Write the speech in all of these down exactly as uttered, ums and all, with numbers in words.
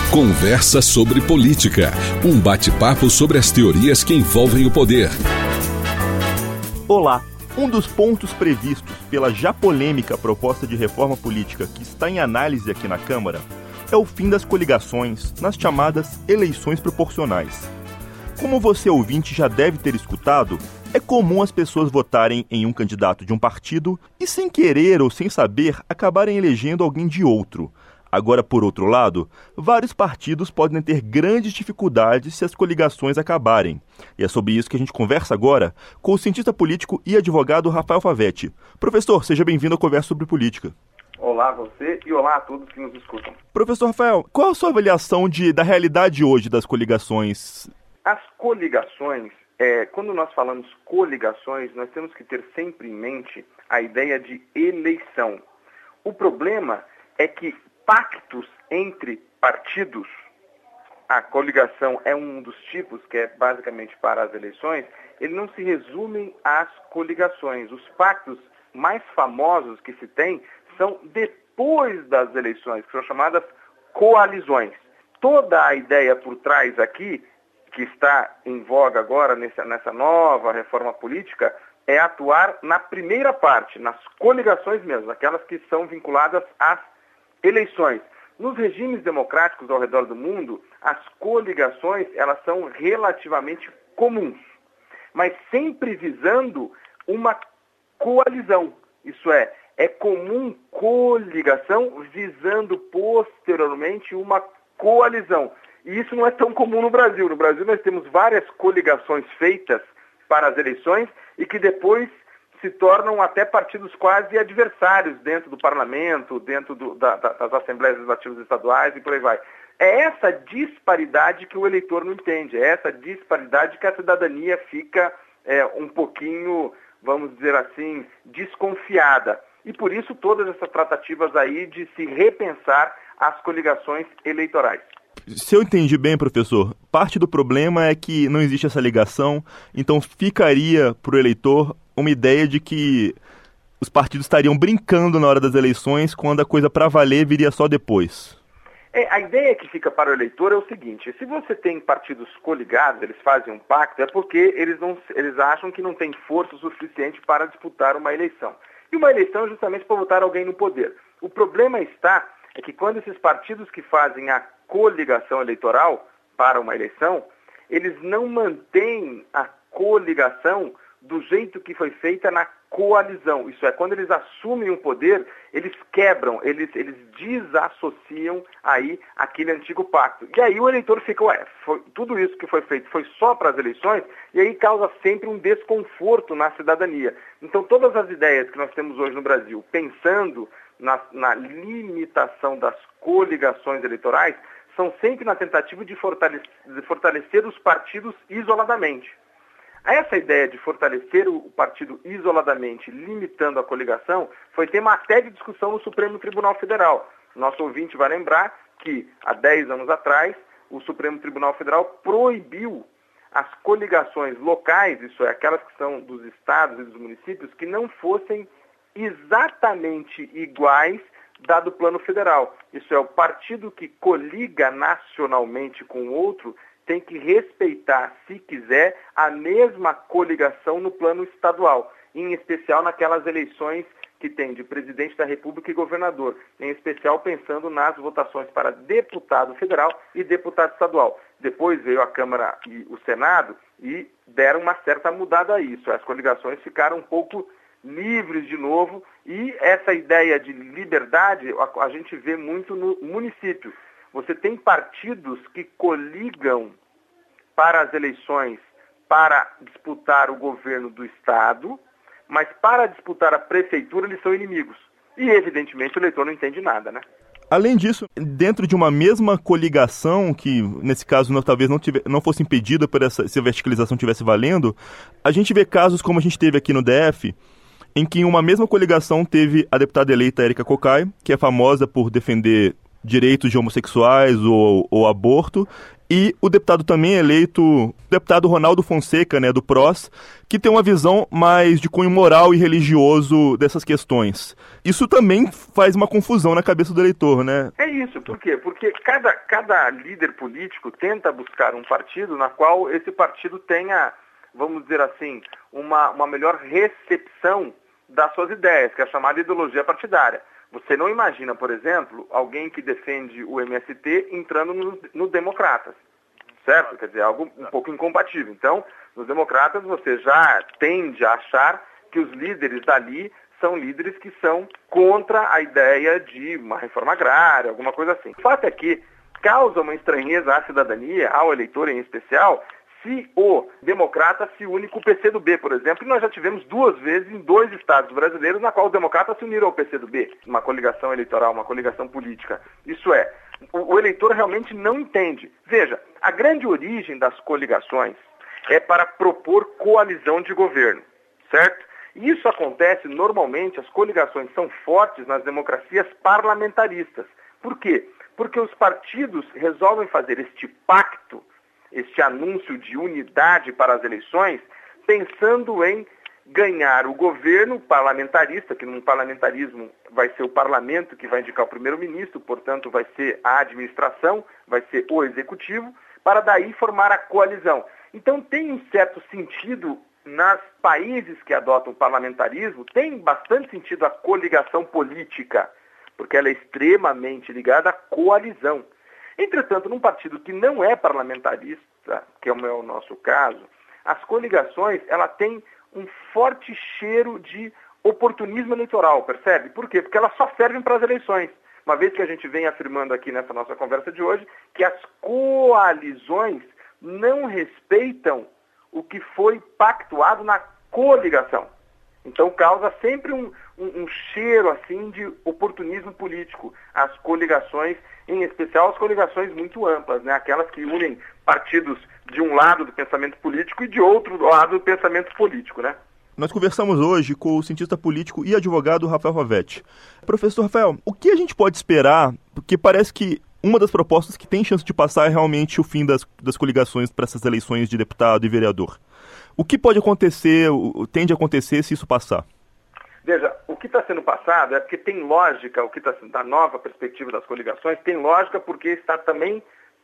Conversa sobre política. Um bate-papo sobre as teorias que envolvem o poder. Olá! Um dos pontos previstos pela já polêmica proposta de reforma política que está em análise aqui na Câmara é o fim das coligações nas chamadas eleições proporcionais. Como você ouvinte já deve ter escutado, é comum as pessoas votarem em um candidato de um partido e, sem querer ou sem saber, acabarem elegendo alguém de outro. Agora, por outro lado, vários partidos podem ter grandes dificuldades se as coligações acabarem. E é sobre isso que a gente conversa agora com o cientista político e advogado Rafael Favetti. Professor, seja bem-vindo ao Conversa sobre Política. Olá a você e olá a todos que nos escutam. Professor Rafael, qual a sua avaliação de, da realidade hoje das coligações? As coligações, é, quando nós falamos coligações, nós temos que ter sempre em mente a ideia de eleição. O problema é que pactos entre partidos, a coligação é um dos tipos, que é basicamente para as eleições, eles não se resumem às coligações. Os pactos mais famosos que se tem são depois das eleições, que são chamadas coalizões. Toda a ideia por trás aqui, que está em voga agora nessa, nessa nova reforma política, é atuar na primeira parte, nas coligações mesmo, aquelas que são vinculadas às eleições. Nos regimes democráticos ao redor do mundo, as coligações elas são relativamente comuns, mas sempre visando uma coalizão. Isso é, é comum coligação visando posteriormente uma coalizão. E isso não é tão comum no Brasil. No Brasil nós temos várias coligações feitas para as eleições e que depois se tornam até partidos quase adversários dentro do parlamento, dentro do, da, das assembleias legislativas estaduais e por aí vai. É essa disparidade que o eleitor não entende, é essa disparidade que a cidadania fica é, um pouquinho, vamos dizer assim, desconfiada. E por isso todas essas tratativas aí de se repensar as coligações eleitorais. Se eu entendi bem, professor, parte do problema é que não existe essa ligação, então ficaria para o eleitor uma ideia de que os partidos estariam brincando na hora das eleições, quando a coisa para valer viria só depois. É, a ideia que fica para o eleitor é o seguinte: se você tem partidos coligados, eles fazem um pacto, é porque eles, não, eles acham que não tem força suficiente para disputar uma eleição. E uma eleição é justamente para botar alguém no poder. O problema está é que quando esses partidos que fazem a coligação eleitoral para uma eleição, eles não mantêm a coligação do jeito que foi feita na coalizão. Isso é, quando eles assumem o poder, eles quebram, eles, eles desassociam aí aquele antigo pacto. E aí o eleitor fica, ué, foi, tudo isso que foi feito foi só para as eleições, e aí causa sempre um desconforto na cidadania. Então todas as ideias que nós temos hoje no Brasil, pensando na, na limitação das coligações eleitorais, são sempre na tentativa de fortalecer, de fortalecer os partidos isoladamente. Essa ideia de fortalecer o partido isoladamente, limitando a coligação, foi tema até de discussão no Supremo Tribunal Federal. Nosso ouvinte vai lembrar que, há dez anos atrás, o Supremo Tribunal Federal proibiu as coligações locais, isso é, aquelas que são dos estados e dos municípios, que não fossem exatamente iguais dado o plano federal. Isso é, o partido que coliga nacionalmente com o outro tem que respeitar, se quiser, a mesma coligação no plano estadual, em especial naquelas eleições que tem de presidente da República e governador, em especial pensando nas votações para deputado federal e deputado estadual. Depois veio a Câmara e o Senado e deram uma certa mudada a isso. As coligações ficaram um pouco livres de novo e essa ideia de liberdade a, a gente vê muito no município. Você tem partidos que coligam para as eleições para disputar o governo do Estado, mas para disputar a prefeitura eles são inimigos. E, evidentemente, o eleitor não entende nada, né? Além disso, dentro de uma mesma coligação, que nesse caso não, talvez não, tive, não fosse impedida por essa, se a verticalização estivesse valendo, a gente vê casos como a gente teve aqui no D F, em que uma mesma coligação teve a deputada eleita Érica Cocai, que é famosa por defender direitos de homossexuais ou, ou aborto, e o deputado também eleito, o deputado Ronaldo Fonseca, né, do P R O S, que tem uma visão mais de cunho moral e religioso dessas questões. Isso também faz uma confusão na cabeça do eleitor, né? É isso, por quê? Porque cada, cada líder político tenta buscar um partido na qual esse partido tenha, vamos dizer assim, uma, uma melhor recepção das suas ideias, que é a chamada ideologia partidária. Você não imagina, por exemplo, alguém que defende o M S T entrando no, no Democratas, certo? Quer dizer, algo um pouco incompatível. Então, nos Democratas você já tende a achar que os líderes dali são líderes que são contra a ideia de uma reforma agrária, alguma coisa assim. O fato é que causa uma estranheza à cidadania, ao eleitor em especial, se o democrata se une com o P C do B, por exemplo, e nós já tivemos duas vezes em dois estados brasileiros na qual os democratas se uniram ao P C do B, uma coligação eleitoral, uma coligação política. Isso é, o, o eleitor realmente não entende. Veja, a grande origem das coligações é para propor coalizão de governo, certo? E isso acontece normalmente, as coligações são fortes nas democracias parlamentaristas. Por quê? Porque os partidos resolvem fazer este pacto, este anúncio de unidade para as eleições, pensando em ganhar o governo parlamentarista, que num parlamentarismo vai ser o parlamento que vai indicar o primeiro-ministro, portanto vai ser a administração, vai ser o executivo, para daí formar a coalizão. Então tem um certo sentido, nos países que adotam o parlamentarismo, tem bastante sentido a coligação política, porque ela é extremamente ligada à coalizão. Entretanto, num partido que não é parlamentarista, que é o nosso caso, as coligações, ela tem um forte cheiro de oportunismo eleitoral, percebe? Por quê? Porque elas só servem para as eleições. Uma vez que a gente vem afirmando aqui nessa nossa conversa de hoje, que as coalizões não respeitam o que foi pactuado na coligação. Então causa sempre um, um, um cheiro assim de oportunismo político. As coligações, em especial as coligações muito amplas, né? Aquelas que unem partidos de um lado do pensamento político e de outro lado do pensamento político, né? Nós conversamos hoje com o cientista político e advogado Rafael Ravetti. Professor Rafael, o que a gente pode esperar? Porque parece que uma das propostas que tem chance de passar é realmente o fim das, das coligações para essas eleições de deputado e vereador. O que pode acontecer, o, tende a acontecer se isso passar? Veja, o que está sendo passado é porque tem lógica, o que está sendo da nova perspectiva das coligações, tem lógica porque está também,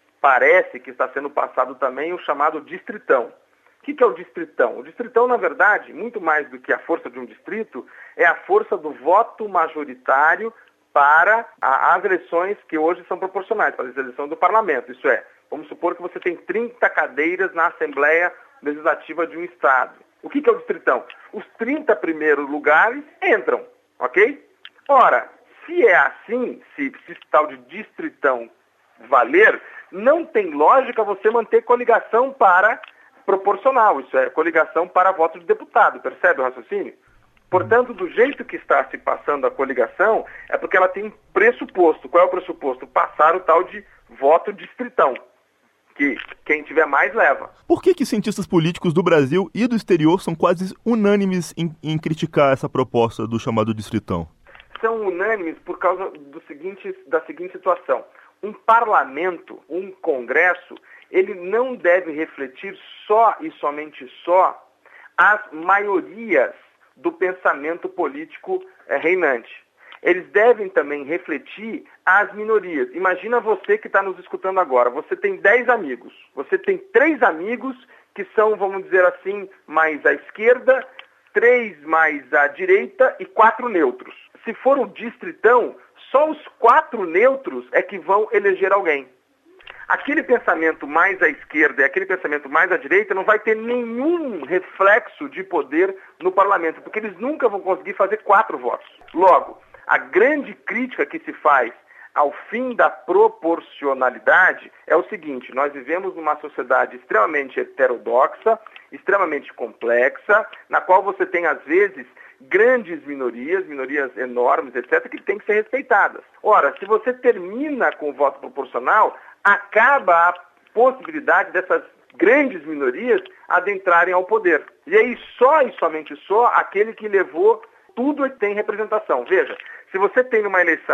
parece que está sendo passado também o chamado distritão. O que, que é o distritão? O distritão, na verdade, muito mais do que a força de um distrito, é a força do voto majoritário para a, as eleições que hoje são proporcionais, para as eleições do parlamento. Isso é, vamos supor que você tem trinta cadeiras na Assembleia Legislativa de um Estado. O que, que é o distritão? Os trinta primeiros lugares entram, ok? Ora, se é assim, se esse tal de distritão valer, não tem lógica você manter coligação para proporcional, isso é, coligação para voto de deputado, percebe o raciocínio? Portanto, do jeito que está se passando a coligação, é porque ela tem um pressuposto. Qual é o pressuposto? Passar o tal de voto distritão, que quem tiver mais leva. Por que que cientistas políticos do Brasil e do exterior são quase unânimes em, em criticar essa proposta do chamado distritão? São unânimes por causa do seguinte, da seguinte situação. Um parlamento, um congresso, ele não deve refletir só e somente só as maiorias do pensamento político é, reinante. Eles devem também refletir as minorias. Imagina você que está nos escutando agora. Você tem dez amigos. Você tem três amigos que são, vamos dizer assim, mais à esquerda, três mais à direita e quatro neutros. Se for um distritão, só os quatro neutros é que vão eleger alguém. Aquele pensamento mais à esquerda e aquele pensamento mais à direita não vai ter nenhum reflexo de poder no parlamento, porque eles nunca vão conseguir fazer quatro votos. Logo, a grande crítica que se faz ao fim da proporcionalidade é o seguinte: nós vivemos numa sociedade extremamente heterodoxa, extremamente complexa, na qual você tem, às vezes, grandes minorias, minorias enormes, etcétera, que têm que ser respeitadas. Ora, se você termina com o voto proporcional, acaba a possibilidade dessas grandes minorias adentrarem ao poder. E aí só e somente só aquele que levou tudo tem representação. Veja, se você tem numa eleição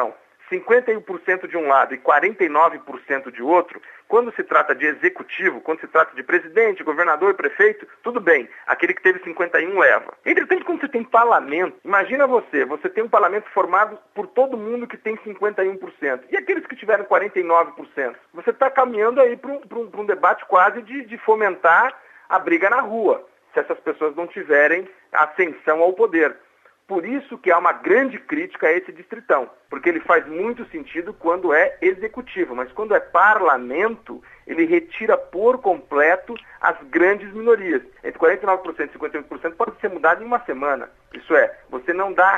cinquenta e um por cento de um lado e quarenta e nove por cento de outro, quando se trata de executivo, quando se trata de presidente, governador e prefeito, tudo bem, aquele que teve cinquenta e um leva. Entretanto, quando você tem parlamento, imagina você, você tem um parlamento formado por todo mundo que tem cinquenta e um por cento, e aqueles que tiveram quarenta e nove por cento. Você está caminhando aí para um, um, um debate quase de, de fomentar a briga na rua, se essas pessoas não tiverem ascensão ao poder. Por isso que há uma grande crítica a esse distritão, porque ele faz muito sentido quando é executivo, mas quando é parlamento, ele retira por completo as grandes minorias. Entre quarenta e nove por cento e cinquenta e oito por cento pode ser mudado em uma semana. Isso é, você não dá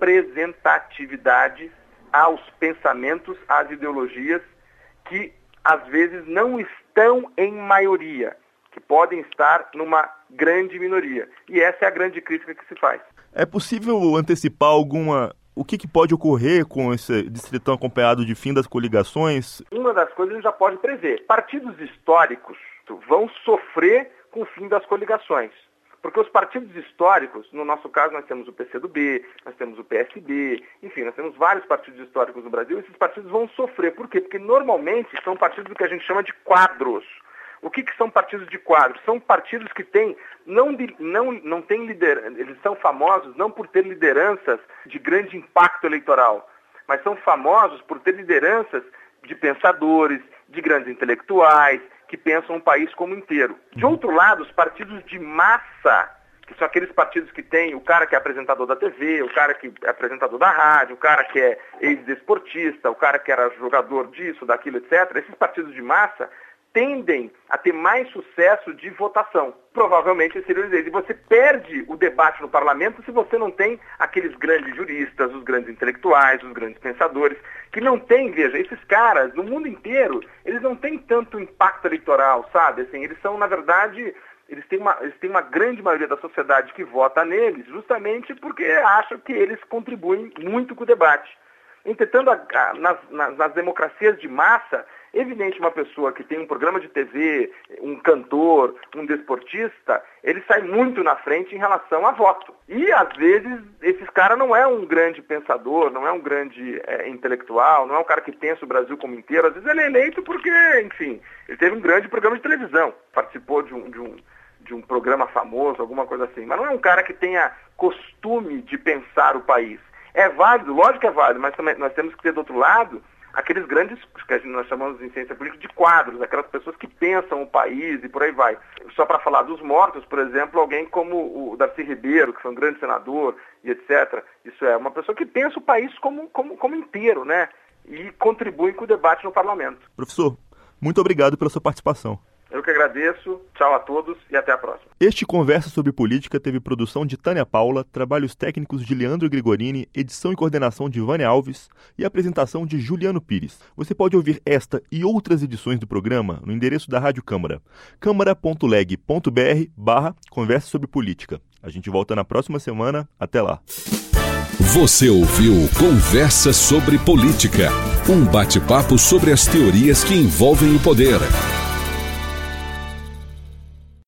representatividade aos pensamentos, às ideologias que às vezes não estão em maioria, que podem estar numa grande minoria. E essa é a grande crítica que se faz. É possível antecipar alguma... O que, que pode ocorrer com esse distritão acompanhado de fim das coligações? Uma das coisas a gente já pode prever. Partidos históricos vão sofrer com o fim das coligações. Porque os partidos históricos, no nosso caso nós temos o P C do B, nós temos o P S B, enfim, nós temos vários partidos históricos no Brasil, e esses partidos vão sofrer. Por quê? Porque normalmente são partidos que a gente chama de quadros. O que, que são partidos de quadros? São partidos que têm, não, não, não têm liderança, eles são famosos não por ter lideranças de grande impacto eleitoral, mas são famosos por ter lideranças de pensadores, de grandes intelectuais, que pensam o país como inteiro. De outro lado, os partidos de massa, que são aqueles partidos que tem o cara que é apresentador da T V, o cara que é apresentador da rádio, o cara que é ex-desportista, o cara que era jogador disso, daquilo, etcétera. Esses partidos de massa tendem a ter mais sucesso de votação. Provavelmente seriam eles. E você perde o debate no parlamento se você não tem aqueles grandes juristas, os grandes intelectuais, os grandes pensadores, que não têm, veja, esses caras, no mundo inteiro, eles não têm tanto impacto eleitoral, sabe? Assim, eles são, na verdade, eles têm, uma, eles têm uma grande maioria da sociedade que vota neles, justamente porque acham que eles contribuem muito com o debate. Entretanto, a, a, nas, nas, nas democracias de massa, evidente, uma pessoa que tem um programa de T V, um cantor, um desportista, ele sai muito na frente em relação a voto. E, às vezes, esses caras não é um grande pensador, não é um grande é, intelectual, não é um cara que pensa o Brasil como inteiro. Às vezes ele é eleito porque, enfim, ele teve um grande programa de televisão, participou de um, de um, de um programa famoso, alguma coisa assim. Mas não é um cara que tenha costume de pensar o país. É válido, lógico que é válido, mas também nós temos que ter do outro lado aqueles grandes, que nós chamamos em ciência política de quadros, aquelas pessoas que pensam o país e por aí vai. Só para falar dos mortos, por exemplo, alguém como o Darcy Ribeiro, que foi um grande senador e etcétera. Isso é uma pessoa que pensa o país como, como, como inteiro, né? E contribui com o debate no parlamento. Professor, muito obrigado pela sua participação. Eu que agradeço, tchau a todos e até a próxima. Este Conversa sobre Política teve produção de Tânia Paula, trabalhos técnicos de Leandro Grigorini, edição e coordenação de Vânia Alves e apresentação de Juliano Pires. Você pode ouvir esta e outras edições do programa no endereço da Rádio Câmara, câmara ponto leg ponto br barra Conversa sobre Política. A gente volta na próxima semana. Até lá. Você ouviu Conversa sobre Política, um bate-papo sobre as teorias que envolvem o poder.